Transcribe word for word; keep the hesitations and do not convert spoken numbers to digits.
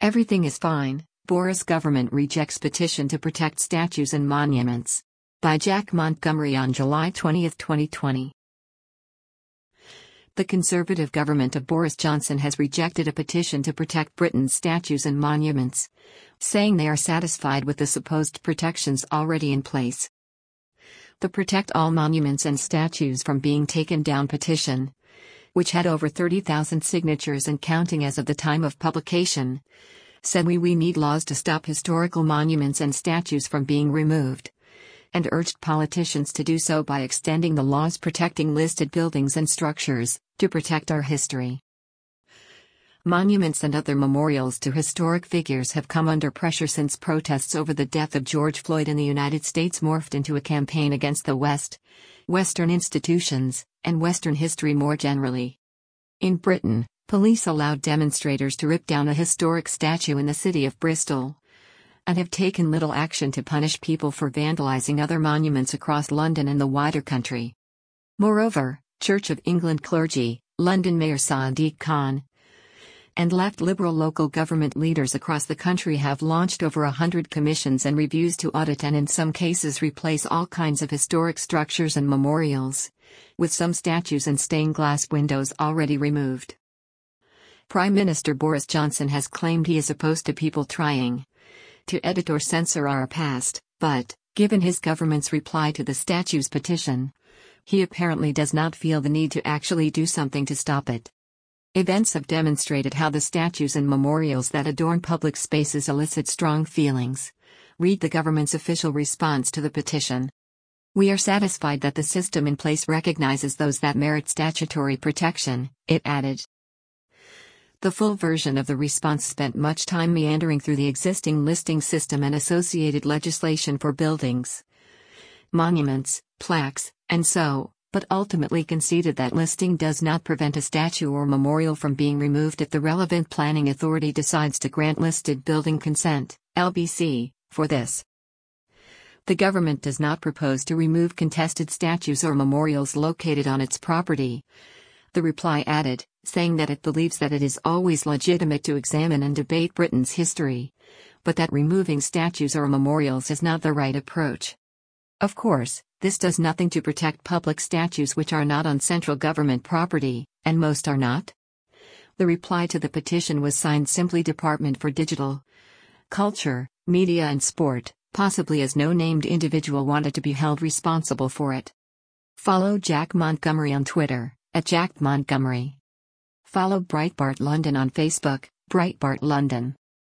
Everything is fine. Boris government rejects petition to protect statues and monuments. By Jack Montgomery on July twentieth, twenty twenty. The Conservative government of Boris Johnson has rejected a petition to protect Britain's statues and monuments, saying they are satisfied with the supposed protections already in place. The Protect All Monuments and Statues from Being Taken Down petition, which had over thirty thousand signatures and counting as of the time of publication, said we, we need laws to stop historical monuments and statues from being removed, and urged politicians to do so by extending the laws protecting listed buildings and structures, to protect our history. Monuments and other memorials to historic figures have come under pressure since protests over the death of George Floyd in the United States morphed into a campaign against the West, Western institutions, and Western history more generally. In Britain, police allowed demonstrators to rip down a historic statue in the city of Bristol, and have taken little action to punish people for vandalizing other monuments across London and the wider country. Moreover, Church of England clergy, London Mayor Sadiq Khan, and left Liberal local government leaders across the country have launched over a hundred commissions and reviews to audit and in some cases replace all kinds of historic structures and memorials, with some statues and stained glass windows already removed. Prime Minister Boris Johnson has claimed he is opposed to people trying to edit or censor our past, but, given his government's reply to the statues petition, he apparently does not feel the need to actually do something to stop it. Events have demonstrated how the statues and memorials that adorn public spaces elicit strong feelings. Read the government's official response to the petition. We are satisfied that the system in place recognizes those that merit statutory protection, it added. The full version of the response spent much time meandering through the existing listing system and associated legislation for buildings, monuments, plaques, and so, but ultimately conceded that listing does not prevent a statue or memorial from being removed if the relevant planning authority decides to grant listed building consent, L B C, for this. The government does not propose to remove contested statues or memorials located on its property, the reply added, saying that it believes that it is always legitimate to examine and debate Britain's history, but that removing statues or memorials is not the right approach. Of course, this does nothing to protect public statues which are not on central government property, and most are not. The reply to the petition was signed simply Department for Digital, Culture, Media and Sport, possibly as no named individual wanted to be held responsible for it. Follow Jack Montgomery on Twitter, at Jack Montgomery. Follow Breitbart London on Facebook, Breitbart London.